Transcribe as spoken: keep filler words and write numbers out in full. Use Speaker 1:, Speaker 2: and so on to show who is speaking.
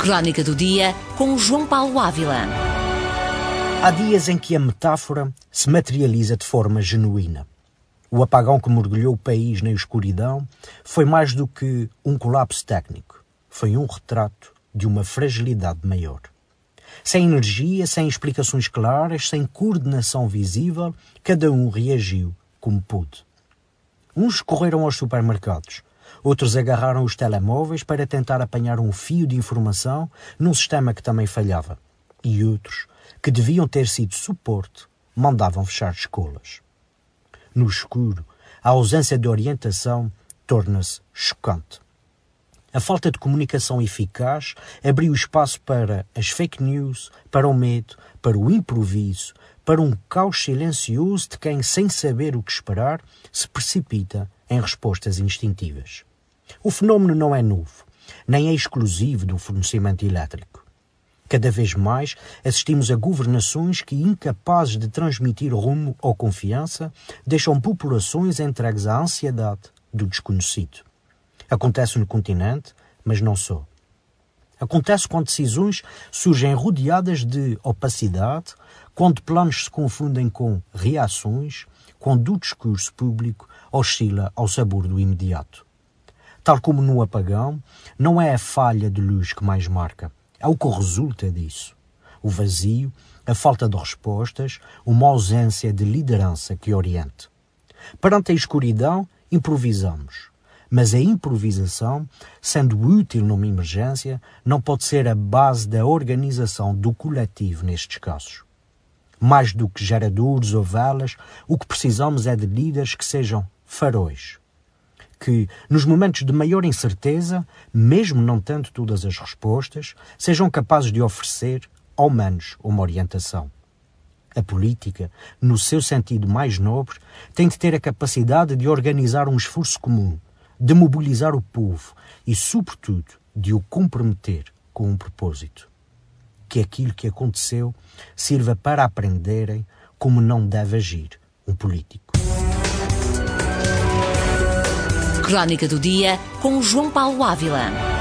Speaker 1: Crónica do Dia com João Paulo Ávila.
Speaker 2: Há dias em que a metáfora se materializa de forma genuína. O apagão que mergulhou o país na escuridão foi mais do que um colapso técnico. Foi um retrato de uma fragilidade maior. Sem energia, sem explicações claras, sem coordenação visível, cada um reagiu como pôde. Uns correram aos supermercados, outros agarraram os telemóveis para tentar apanhar um fio de informação num sistema que também falhava. E outros, que deviam ter sido suporte, mandavam fechar escolas. No escuro, a ausência de orientação torna-se chocante. A falta de comunicação eficaz abriu espaço para as fake news, para o medo, para o improviso, para um caos silencioso de quem, sem saber o que esperar, se precipita em respostas instintivas. O fenómeno não é novo, nem é exclusivo do fornecimento elétrico. Cada vez mais assistimos a governações que, incapazes de transmitir rumo ou confiança, deixam populações entregues à ansiedade do desconhecido. Acontece no continente, mas não só. Acontece quando decisões surgem rodeadas de opacidade, quando planos se confundem com reações, quando o discurso público oscila ao sabor do imediato. Tal como no apagão, não é a falha de luz que mais marca, é o que resulta disso. O vazio, a falta de respostas, uma ausência de liderança que oriente. Perante a escuridão, improvisamos. Mas a improvisação, sendo útil numa emergência, não pode ser a base da organização do coletivo nestes casos. Mais do que geradores ou velas, o que precisamos é de líderes que sejam faróis. Que, nos momentos de maior incerteza, mesmo não tendo todas as respostas, sejam capazes de oferecer, ao menos, uma orientação. A política, no seu sentido mais nobre, tem de ter a capacidade de organizar um esforço comum, de mobilizar o povo e, sobretudo, de o comprometer com um propósito. Que aquilo que aconteceu sirva para aprenderem como não deve agir um político.
Speaker 1: Crónica do Dia com João Paulo Ávila.